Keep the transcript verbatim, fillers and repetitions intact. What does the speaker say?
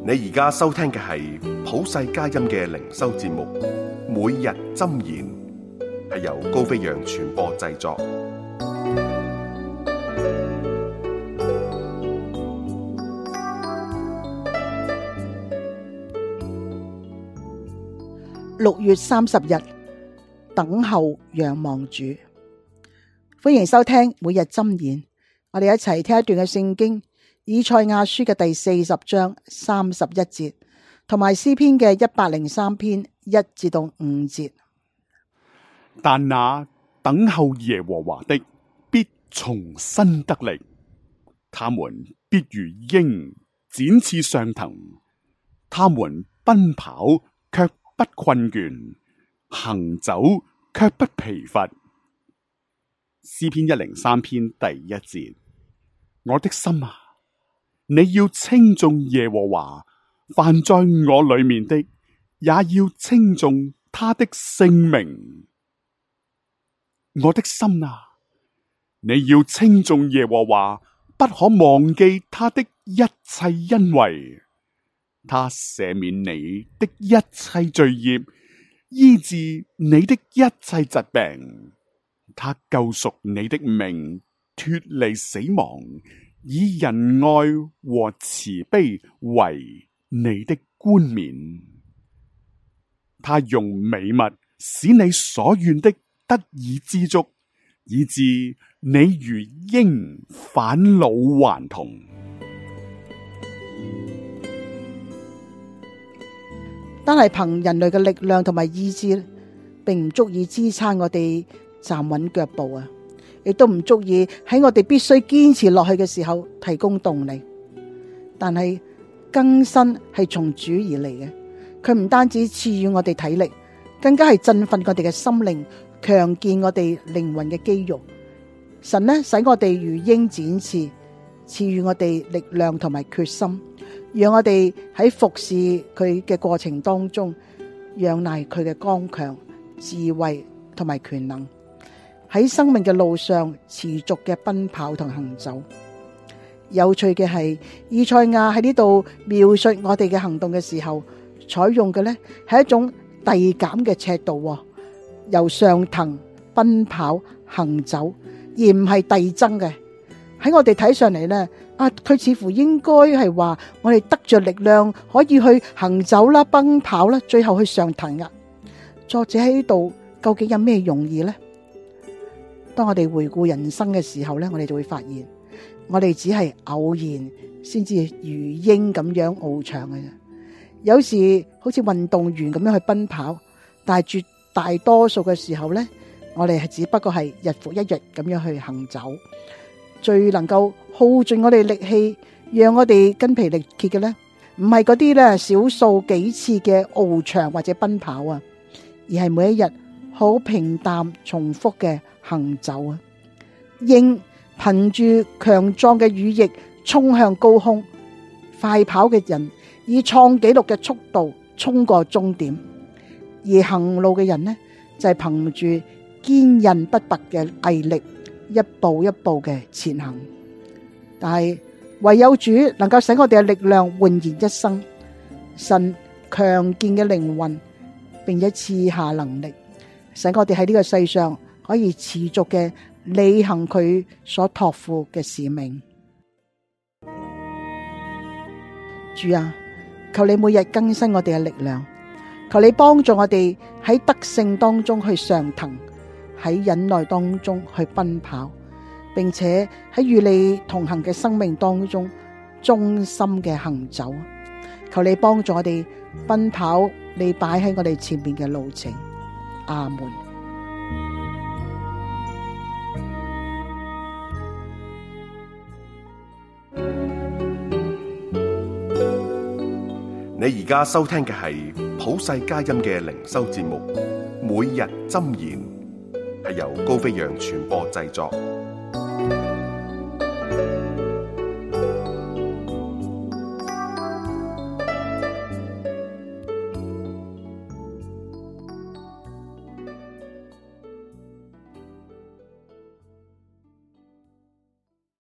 你而家收聽嘅係普世佳音嘅靈修節目，每日箴言，係由高飛揚傳播製作。 六月三十日，等候仰望主。歡迎收聽每日箴言，我哋一齊聽一段嘅聖經，以賽亞書嘅第四十章三十一節，同埋詩篇嘅一百零三篇一至到五節。 但那等候耶和華的，必重新得力，他們必如鷹展翅上騰，他們奔跑卻不困倦，行走卻不疲乏。詩篇一零三篇第一節：我的心啊，你要稱頌耶和華，凡在我裏面的，也要稱頌他的聖名。我的心啊，你要稱頌耶和華，不可忘記他的一切恩惠。他赦免你的一切罪孽，醫治你的一切疾病。他救贖你的命，脫離死亡，以仁愛和慈悲為你的冠冕。他用美物使你所願的得以知足，以致你如鷹返老還童。 單係憑人類嘅力量同埋意志，並唔足以支撐我哋站穩腳步啊！亦都唔足以喺我哋必須堅持落去嘅時候提供動力。但係更新係從主而嚟嘅，佢唔單止賜予我哋體力，更加係振奮我哋嘅心靈，強健我哋靈魂嘅肌肉。神呢，使我哋如鷹展翅，賜予我哋力量同埋決心，讓我哋喺服侍佢嘅過程當中，仰賴佢嘅剛強、智慧同埋權能，喺生命嘅路上持續嘅奔跑同行走。有趣嘅係，以賽亞喺呢度描述我哋嘅行動嘅時候，採用嘅呢係一種遞減嘅尺度，由上騰、奔跑、行走，而唔係遞增嘅。喺我哋睇上嚟呢，啊，佢似乎應該係話我哋得着力量可以去行走啦、奔跑啦，最後去上騰噶。作者喺呢度究竟有咩用意呢？當我哋回顧人生嘅時候呢，我哋就會發現，我哋只係偶然先至如鷹咁樣翱翔嘅啫。有時好似運動員咁樣去奔跑，但係絕大多數嘅時候呢，我哋係只不過係日復一日咁樣去行走。最能夠耗盡我哋力氣，讓我哋筋疲力竭嘅呢，唔係嗰啲呢少數幾次嘅翱翔或者奔跑啊，而係每一日好平淡重複嘅行走啊。鷹憑住強壯嘅羽翼衝向高空，快跑嘅人以創紀錄嘅速度衝過終點，而行路嘅人呢，就係憑住堅韌不拔嘅毅力，一步一步嘅前行。但係唯有主能夠使我哋嘅力量煥然一生，神強健嘅靈魂，並且賜下能力，使我哋喺呢個世上可以持續嘅履行佢所託付嘅使命。主啊，求你每日更新我哋嘅力量，求你幫助我哋喺得勝當中去上騰，喺忍耐當中去奔跑，並且喺與你同行嘅生命當中忠心嘅行走。求你幫助我哋奔跑你擺喺我哋前面嘅路程。阿門。 你而家收聽嘅係普世佳音嘅靈修節目，每日箴言，係由高飛揚傳播製作。